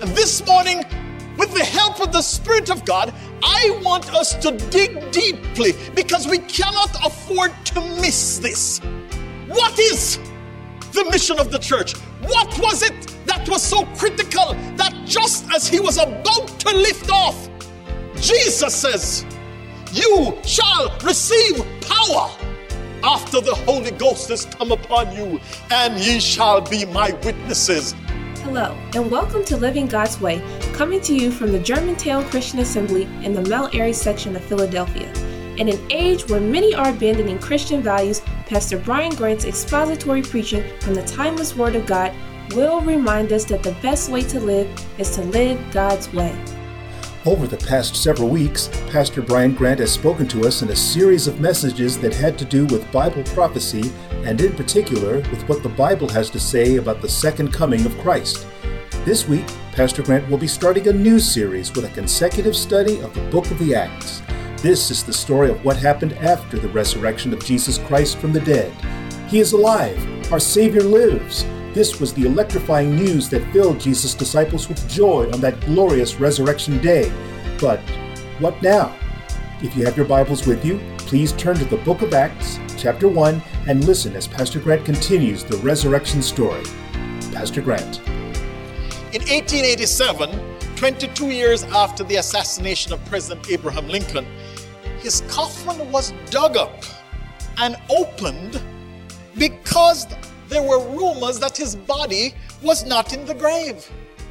this morning, with the help of the Spirit of God, I want us to dig deeply because we cannot afford to miss this. What is the mission of the church? What was it that was so critical that just as he was about to lift off, Jesus says, "You shall receive power after the Holy Ghost has come upon you, and ye shall be my witnesses." Hello, and welcome to Living God's Way, coming to you from the Germantown Christian Assembly in the Mount Airy section of Philadelphia. In an age where many are abandoning Christian values, Pastor Brian Grant's expository preaching from the timeless Word of God will remind us that the best way to live is to live God's way. Over the past several weeks, Pastor Brian Grant has spoken to us in a series of messages that had to do with Bible prophecy, and in particular with what the Bible has to say about the second coming of Christ. This week, Pastor Grant will be starting a new series with a consecutive study of the book of the Acts. This is the story of what happened after the resurrection of Jesus Christ from the dead. He is alive. Our Savior lives. This was the electrifying news that filled Jesus' disciples with joy on that glorious resurrection day. But what now? If you have your Bibles with you, please turn to the book of Acts, chapter 1, and listen as Pastor Grant continues the resurrection story. Pastor Grant. In 1887, 22 years after the assassination of President Abraham Lincoln, his coffin was dug up and opened because there were rumors that his body was not in the grave.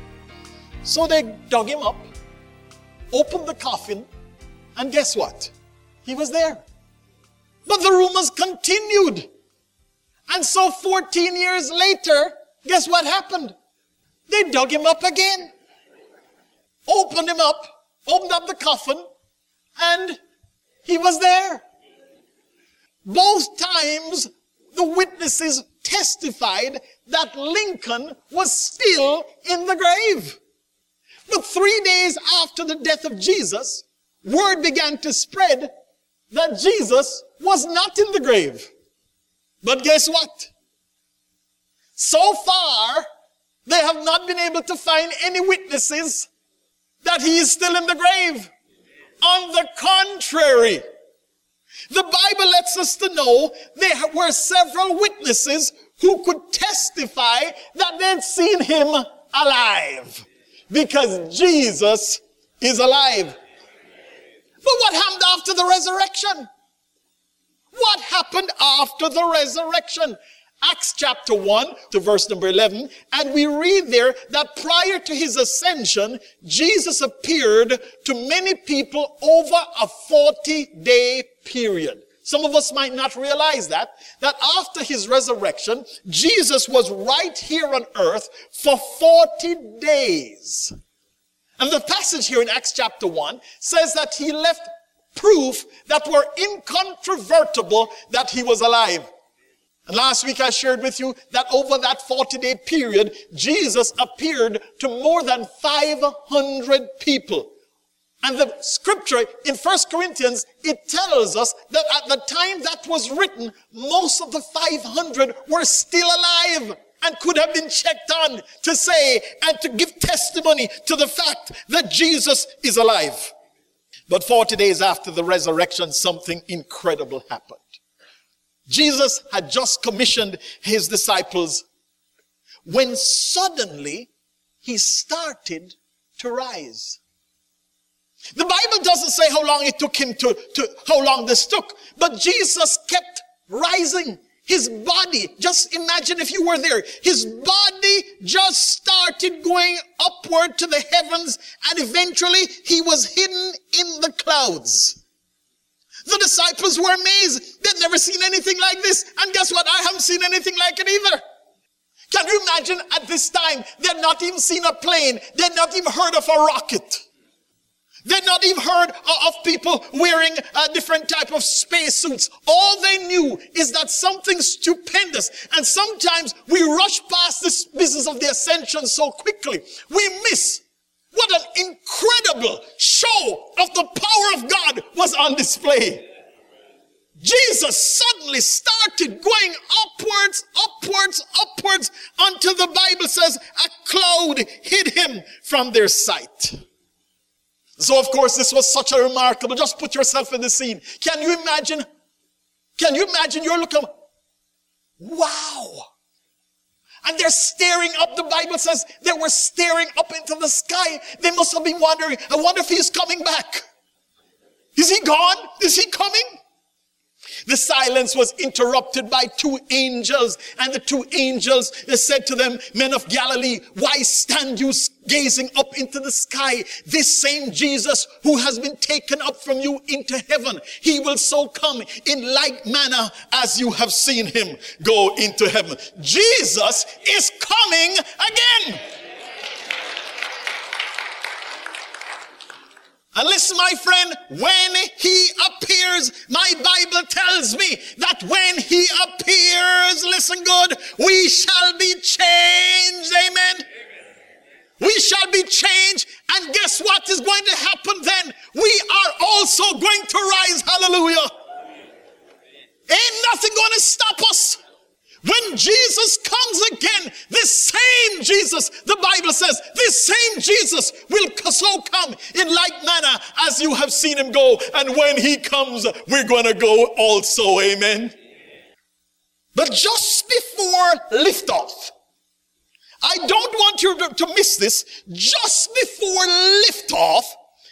So they dug him up, opened the coffin, and guess what? He was there. But the rumors continued. And so 14 years later, guess what happened? They dug him up again. Opened him up, opened up the coffin, and he was there. Both times, the witnesses testified that Lincoln was still in the grave. But 3 days after the death of Jesus, word began to spread that Jesus was not in the grave. But guess what? So far, they have not been able to find any witnesses that he is still in the grave. On the contrary, the Bible lets us to know there were several witnesses who could testify that they'd seen him alive, because Jesus is alive. But what happened after the resurrection? What happened after the resurrection? Acts chapter 1 to verse number 11, and we read there that prior to his ascension, Jesus appeared to many people over a 40-day period. Some of us might not realize that after his resurrection, Jesus was right here on earth for 40 days. And the passage here in Acts chapter 1 says that he left proof that were incontrovertible that he was alive. And last week I shared with you that over that 40-day period, Jesus appeared to more than 500 people. And the scripture in 1 Corinthians, it tells us that at the time that was written, most of the 500 were still alive and could have been checked on to say and to give testimony to the fact that Jesus is alive. But 40 days after the resurrection, something incredible happened. Jesus had just commissioned his disciples when suddenly he started to rise. The Bible doesn't say how long it took him how long this took, but Jesus kept rising. His body, just imagine if you were there, his body just started going upward to the heavens, and eventually he was hidden in the clouds. The disciples were amazed. They'd never seen anything like this. And guess what? I haven't seen anything like it either. Can you imagine at this time, they'd not even seen a plane. They'd not even heard of a rocket. They'd not even heard of people wearing a different type of spacesuits. All they knew is that something stupendous. And sometimes we rush past this business of the ascension so quickly. We miss what an incredible show of the power of God was on display. Jesus suddenly started going upwards, until the Bible says a cloud hid him from their sight. So of course this was such a remarkable, just put yourself in the scene. Can you imagine you're looking, wow. And they're staring up, the Bible says they were staring up into the sky. They must have been wondering, I wonder if he's coming back. Is he gone? Is he coming? The silence was interrupted by two angels, and the two angels, they said to them, men of Galilee, why stand you gazing up into the sky? This same Jesus who has been taken up from you into heaven, he will so come in like manner as you have seen him go into heaven. Jesus is coming again. And listen, my friend, when he appears, my Bible tells me that when he appears, listen good, we shall be changed. Amen. We shall be changed. And guess what is going to happen then? We are also going to rise. Hallelujah. Ain't nothing going to stop us. When Jesus comes again, this same Jesus, the Bible says, this same Jesus will so come in like manner as you have seen him go. And when he comes, we're going to go also. Amen. But just before liftoff, I don't want you to miss this. Just before liftoff,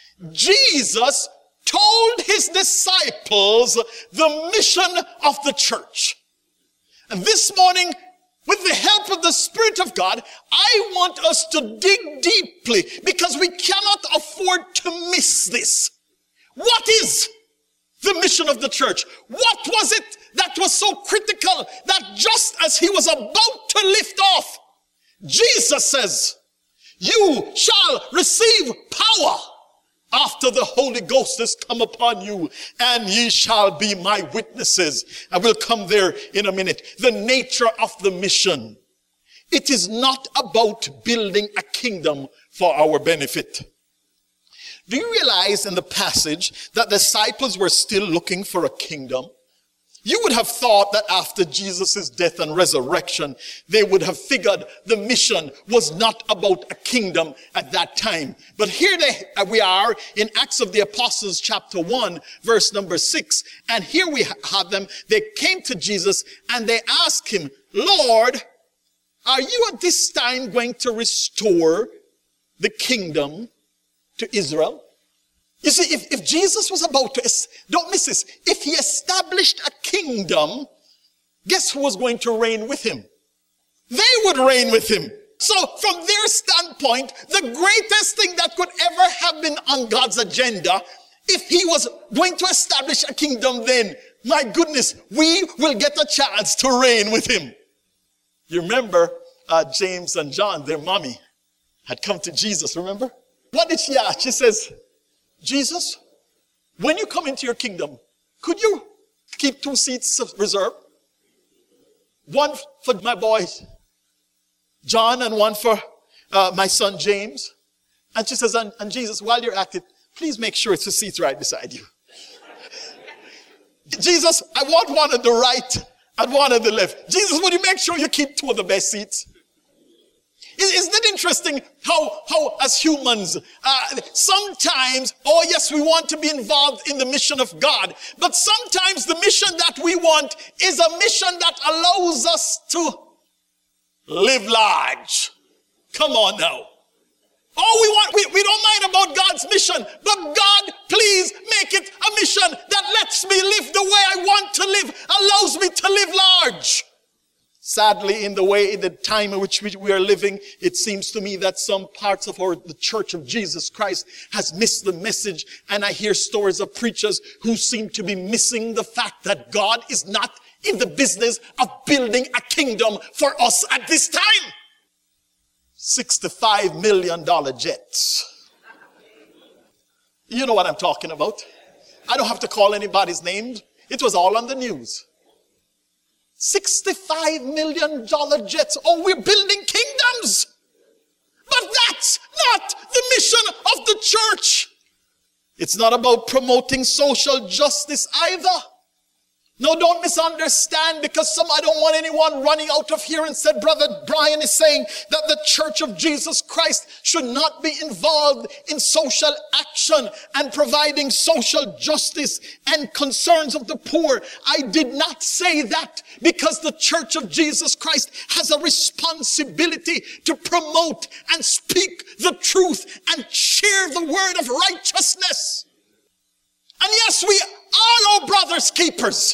Jesus told his disciples the mission of the church. And this morning, with the help of the Spirit of God, I want us to dig deeply because we cannot afford to miss this. What is the mission of the church? What was it that was so critical that just as he was about to lift off, Jesus says, you shall receive power after the Holy Ghost has come upon you, and ye shall be my witnesses. I will come there in a minute. The nature of the mission. It is not about building a kingdom for our benefit. Do you realize in the passage that the disciples were still looking for a kingdom? You would have thought that after Jesus' death and resurrection, they would have figured the mission was not about a kingdom at that time. But here we are in Acts of the Apostles chapter 1, verse number 6. And here we have them. They came to Jesus and they asked him, Lord, are you at this time going to restore the kingdom to Israel? You see, if Jesus was about to, don't miss this, if he established a kingdom, guess who was going to reign with him? They would reign with him. So from their standpoint, the greatest thing that could ever have been on God's agenda, if he was going to establish a kingdom then, my goodness, we will get a chance to reign with him. You remember James and John, their mommy, had come to Jesus, remember? What did she ask? She says, Jesus, when you come into your kingdom, could you keep 2 seats reserved? One for my boy John and one for my son James. And she says, and Jesus, while you're at it, please make sure it's the seats right beside you. Jesus, I want one at the right and one at the left. Jesus, would you make sure you keep 2 of the best seats? Isn't it interesting how as humans, sometimes, oh yes, we want to be involved in the mission of God, but sometimes the mission that we want is a mission that allows us to live large. Come on now. We don't mind about God's mission, but God, please make it a mission that lets me live the way I want to live, allows me to live large. Sadly, in the time in which we are living, it seems to me that some parts of the Church of Jesus Christ has missed the message. And I hear stories of preachers who seem to be missing the fact that God is not in the business of building a kingdom for us at this time. $65 million jets. You know what I'm talking about. I don't have to call anybody's name. It was all on the news. $65 million jets. Oh, we're building kingdoms. But that's not the mission of the church. It's not about promoting social justice either. No, don't misunderstand, because I don't want anyone running out of here and said, Brother Brian is saying that the Church of Jesus Christ should not be involved in social action and providing social justice and concerns of the poor. I did not say that, because the Church of Jesus Christ has a responsibility to promote and speak the truth and share the word of righteousness. And yes, we are our brother's keepers.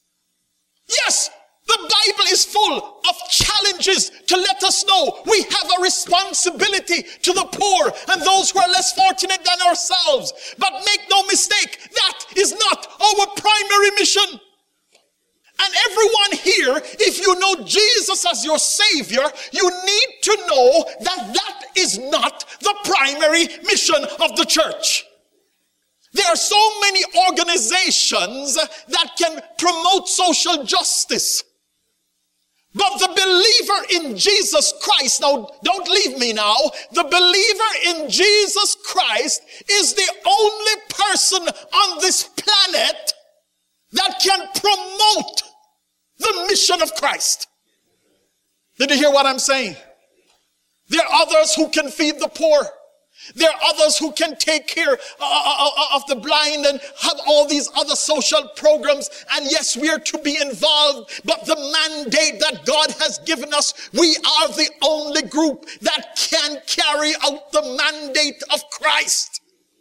Yes, the Bible is full of challenges to let us know we have a responsibility to the poor and those who are less fortunate than ourselves. But make no mistake, that is not our primary mission. And everyone here, if you know Jesus as your Savior, you need to know that that is not the primary mission of the church. There are so many organizations that can promote social justice. But the believer in Jesus Christ, now don't leave me now, the believer in Jesus Christ is the only person on this planet that can promote the mission of Christ. Did you hear what I'm saying? There are others who can feed the poor. There are others who can take care of the blind and have all these other social programs. And yes, we are to be involved. But the mandate that God has given us, we are the only group that can carry out the mandate of Christ.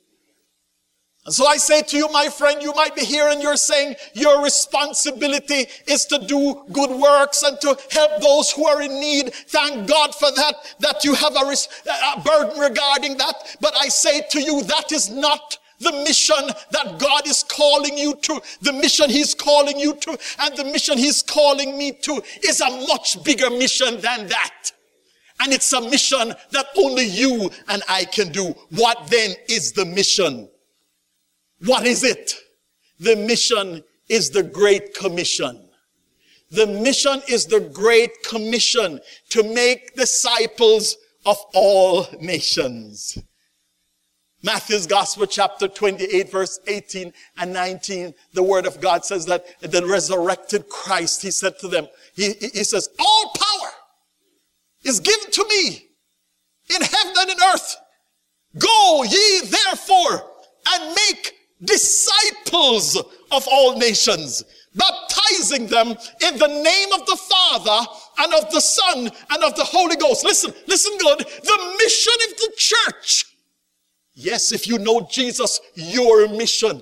And so I say to you, my friend, you might be here and you're saying your responsibility is to do good works and to help those who are in need. Thank God for that you have a burden regarding that. But I say to you, that is not the mission that God is calling you to. The mission He's calling you to and the mission He's calling me to is a much bigger mission than that. And it's a mission that only you and I can do. What then is the mission? What is it? The mission is the Great Commission. The mission is the Great Commission to make disciples of all nations. Matthew's Gospel, chapter 28, verse 18 and 19, the Word of God says that the resurrected Christ, He said to them, He says, all power is given to me in heaven and in earth. Go ye therefore and make disciples of all nations, baptizing them in the name of the Father and of the Son and of the Holy Ghost. Listen good. The mission of the church. Yes, if you know Jesus, your mission.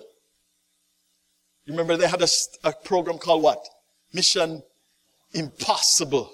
You remember they had a program called what? Mission Impossible.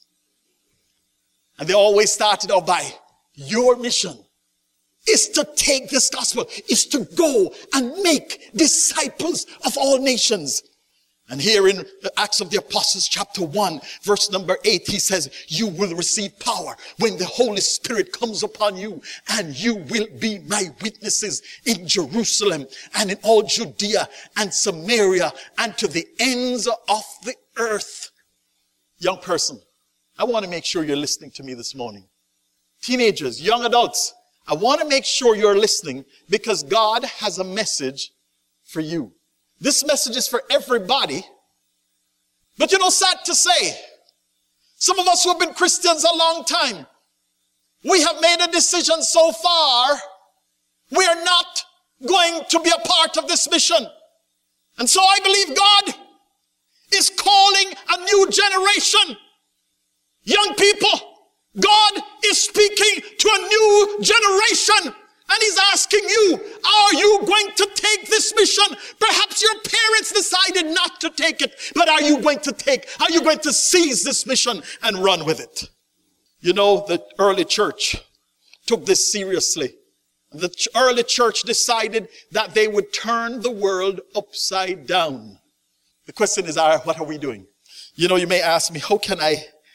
And they always started out by your mission is to take this gospel, is to go and make disciples of all nations. And here in Acts of the Apostles chapter 1, verse number 8, he says, you will receive power when the Holy Spirit comes upon you, and you will be my witnesses in Jerusalem and in all Judea and Samaria and to the ends of the earth. Young person, I want to make sure you're listening to me this morning. Teenagers, young adults, I want to make sure you're listening because God has a message for you. This message is for everybody. But sad to say, some of us who have been Christians a long time, we have made a decision so far, we are not going to be a part of this mission. And so I believe God is calling a new generation. Young people, God is speaking to a new generation, and He's asking you, are you going to take this mission? Perhaps your parents decided not to take it, but are you going to seize this mission and run with it? The early church took this seriously. The early church decided that they would turn the world upside down. The question is, what are we doing? You may ask me, how can I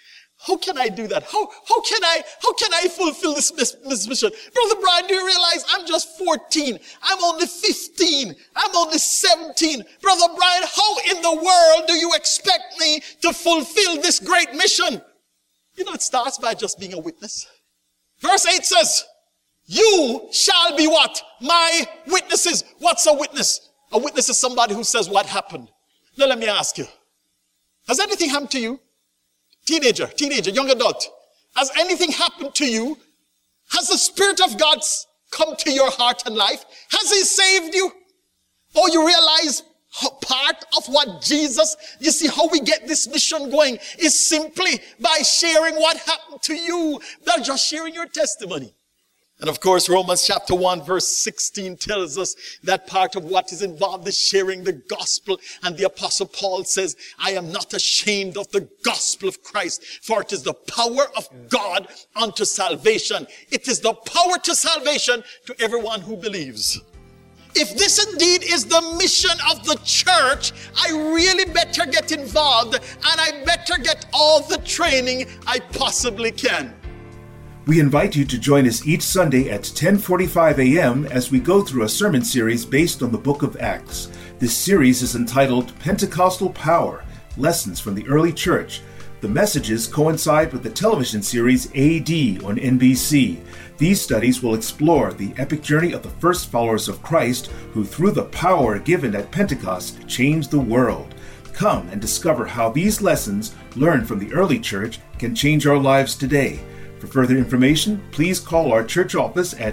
do that? How can I fulfill this mission? Brother Brian, do you realize I'm just 14? I'm only 15. I'm only 17. Brother Brian, how in the world do you expect me to fulfill this great mission? It starts by just being a witness. Verse 8 says, you shall be what? My witnesses. What's a witness? A witness is somebody who says what happened. Now let me ask you, has anything happened to you? Teenager, young adult. Has anything happened to you? Has the Spirit of God come to your heart and life? Has He saved you? Or you realize part of what Jesus, you see how we get this mission going is simply by sharing what happened to you, not just sharing your testimony. And of course, Romans chapter 1 verse 16 tells us that part of what is involved is sharing the gospel. And the Apostle Paul says, I am not ashamed of the gospel of Christ, for it is the power of God unto salvation. It is the power to salvation to everyone who believes. If this indeed is the mission of the church, I really better get involved and I better get all the training I possibly can. We invite you to join us each Sunday at 10:45 a.m. as we go through a sermon series based on the book of Acts. This series is entitled Pentecostal Power, Lessons from the Early Church. The messages coincide with the television series AD on NBC. These studies will explore the epic journey of the first followers of Christ who, through the power given at Pentecost, changed the world. Come and discover how these lessons learned from the early church can change our lives today. For further information, please call our church office at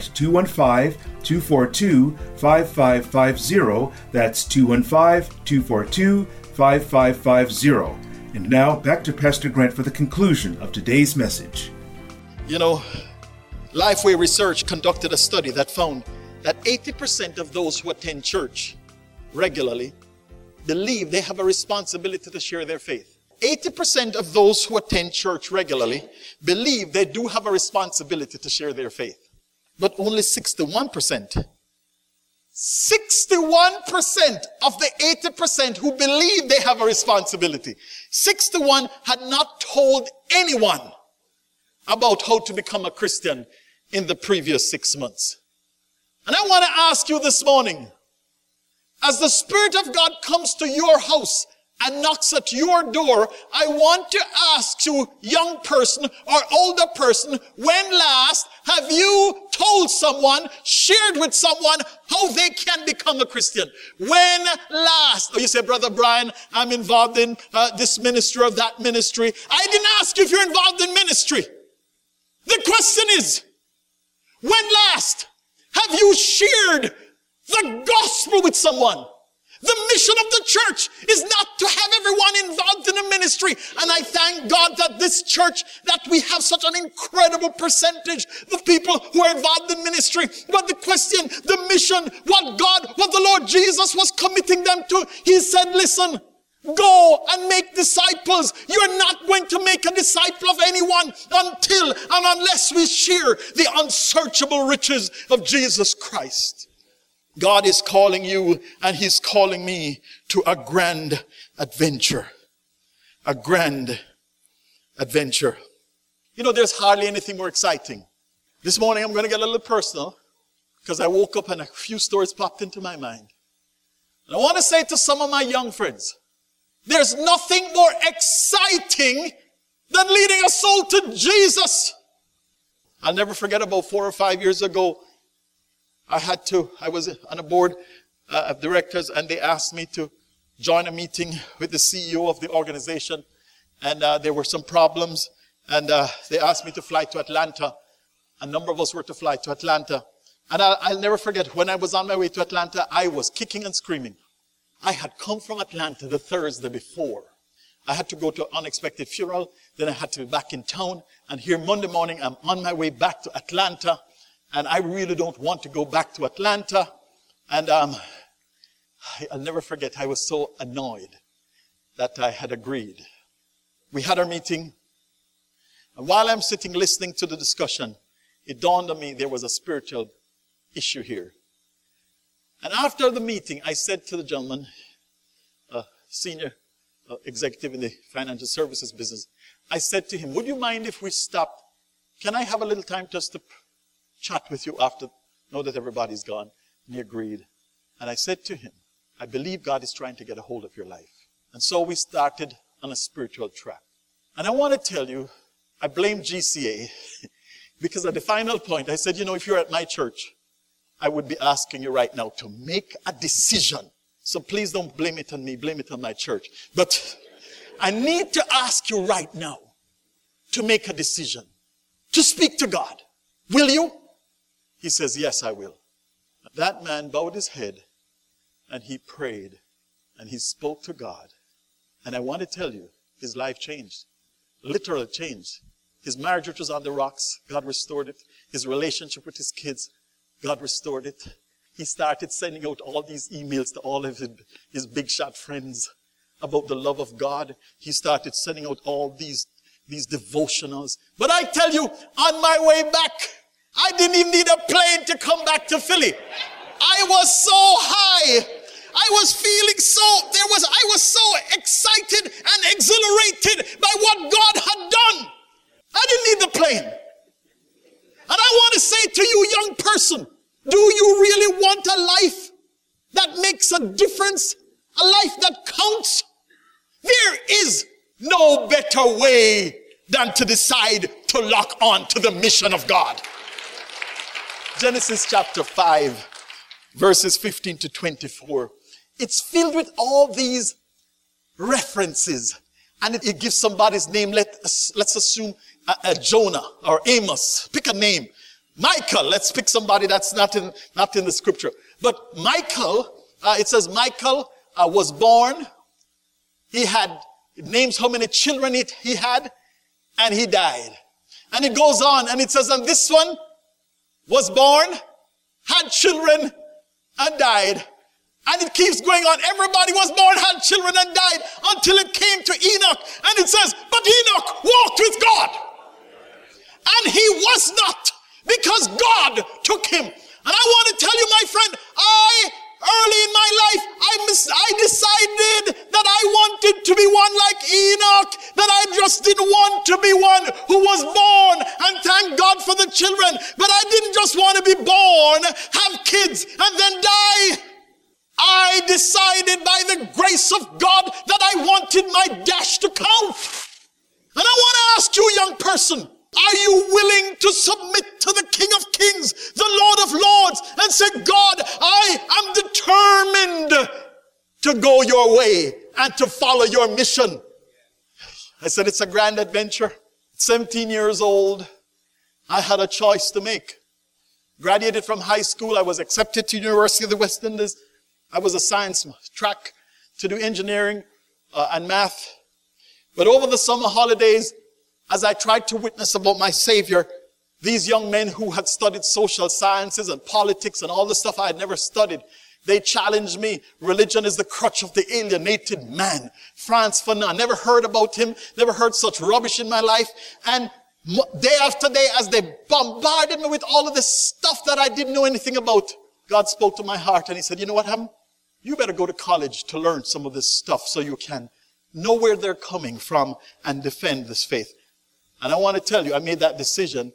215-242-5550. That's 215-242-5550. And now, back to Pastor Grant for the conclusion of today's message. You know, Lifeway Research conducted a study that found that 80% of those who attend church regularly believe they have a responsibility to share their faith. 80% of those who attend church regularly believe they do have a responsibility to share their faith. But only 61% of the 80% who believe they have a responsibility, 61 had not told anyone about how to become a Christian in the previous 6 months. And I want to ask you this morning, as the Spirit of God comes to your house and knocks at your door, I want to ask you, young person or older person, when last have you told someone, shared with someone how they can become a Christian? When last? Oh, you say, Brother Brian, I'm involved in this ministry or that ministry. I didn't ask you if you're involved in ministry. The question is, when last have you shared the gospel with someone? The mission of the church is not to have everyone involved in a ministry. And I thank God that this church, that we have such an incredible percentage of people who are involved in ministry. But the question, the mission, what the Lord Jesus was committing them to, He said, listen, go and make disciples. You're not going to make a disciple of anyone until and unless we share the unsearchable riches of Jesus Christ. God is calling you and He's calling me to a grand adventure. A grand adventure. You know, there's hardly anything more exciting. This morning I'm going to get a little personal because I woke up and a few stories popped into my mind. And I want to say to some of my young friends, there's nothing more exciting than leading a soul to Jesus. I'll never forget, about 4 or 5 years ago, I was on a board of directors, and they asked me to join a meeting with the CEO of the organization. And there were some problems, and they asked me to fly to Atlanta. A number of us were to fly to Atlanta. And I'll never forget, when I was on my way to Atlanta, I was kicking and screaming. I had come from Atlanta the Thursday before. I had to go to an unexpected funeral. Then I had to be back in town. And here Monday morning, I'm on my way back to Atlanta. And I really don't want to go back to Atlanta. And I'll never forget, I was so annoyed that I had agreed. We had our meeting. And while I'm sitting listening to the discussion, it dawned on me there was a spiritual issue here. And after the meeting, I said to the gentleman, senior executive in the financial services business, I said to him, would you mind if we stopped? Can I have a little time just to chat with you after, know that everybody's gone? And he agreed. And I said to him, I believe God is trying to get a hold of your life. And so we started on a spiritual track. And I want to tell you, I blame GCA because at the final point, I said, you know, if you're at my church, I would be asking you right now to make a decision So please don't blame it on me, blame it on my church. But I need to ask you right now to make a decision, to speak to God. Will you? He says, yes, I will. That man bowed his head and he prayed and he spoke to God. And I want to tell you, his life changed. Literally changed. His marriage, which was on the rocks, God restored it. His relationship with his kids, God restored it. He started sending out all these emails to all of his big shot friends about the love of God. He started sending out all these devotionals. But I tell you, on my way back, I didn't even need a plane to come back to Philly. I was so high. I was feeling I was so excited and exhilarated by what God had done. I didn't need the plane. And I want to say to you, young person, do you really want a life that makes a difference? A life that counts? There is no better way than to decide to lock on to the mission of God. Genesis chapter 5, verses 15 to 24. It's filled with all these references. And it gives somebody's name. Let's assume Jonah or Amos. Pick a name. Michael. Let's pick somebody that's not in the scripture. But Michael, it says Michael was born. It names how many children he had, and he died. And it goes on, and it says, and this one was born, had children, and died. And it keeps going on. Everybody was born, had children, and died until it came to Enoch. And it says, but Enoch walked with God. And he was not, because God took him. And I want to tell you, my friend, early in my life, I decided that I wanted to be one like Enoch, that I just didn't want to be one who was born, and thank God for the children. But I didn't just want to be born, have kids, and then die. I decided by the grace of God that I wanted my dash to count. And I want to ask you, young person, are you willing to submit to the King of Kings, the Lord of Lords, and say, God, I am determined to go your way and to follow your mission? I said, it's a grand adventure. 17 years old, I had a choice to make. Graduated from high school, I was accepted to University of the West Indies. I was a science track to do engineering and math. But over the summer holidays, as I tried to witness about my Savior, these young men who had studied social sciences and politics and all the stuff I had never studied, they challenged me. Religion is the crutch of the alienated man. Frantz Fanon. Never heard about him. Never heard such rubbish in my life. And day after day, as they bombarded me with all of this stuff that I didn't know anything about, God spoke to my heart and he said, you know what happened? You better go to college to learn some of this stuff so you can know where they're coming from and defend this faith. And I want to tell you, I made that decision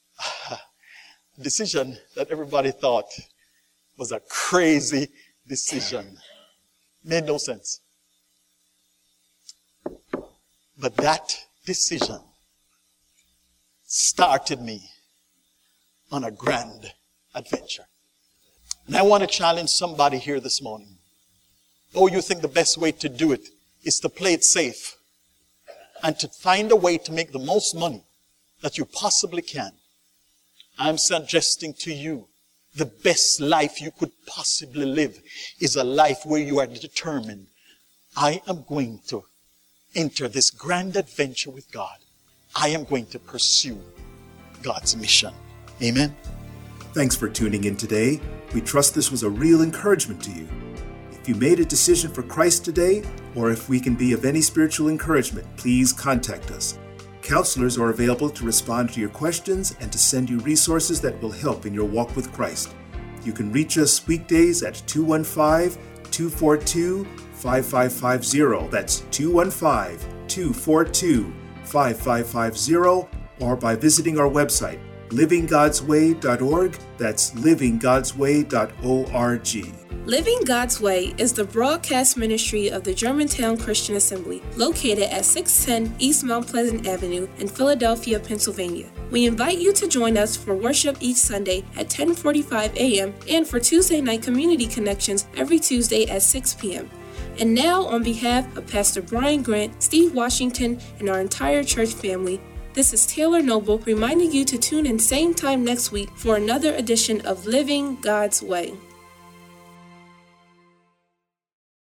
that everybody thought was a crazy decision. Made no sense. But that decision started me on a grand adventure. And I want to challenge somebody here this morning. Oh, you think the best way to do it is to play it safe and to find a way to make the most money that you possibly can. I'm suggesting to you the best life you could possibly live is a life where you are determined. I am going to enter this grand adventure with God. I am going to pursue God's mission. Amen. Thanks for tuning in today. We trust this was a real encouragement to you. If you made a decision for Christ today, or if we can be of any spiritual encouragement, please contact us. Counselors are available to respond to your questions and to send you resources that will help in your walk with Christ. You can reach us weekdays at 215-242-5550. That's 215-242-5550, or by visiting our website, livinggodsway.org. That's livinggodsway.org. Living God's Way is the broadcast ministry of the Germantown Christian Assembly, located at 610 East Mount Pleasant Avenue in Philadelphia, Pennsylvania. We invite you to join us for worship each Sunday at 10:45 a.m. and for Tuesday night community connections every Tuesday at 6 p.m. And now, on behalf of Pastor Brian Grant, Steve Washington, and our entire church family, this is Taylor Noble reminding you to tune in same time next week for another edition of Living God's Way.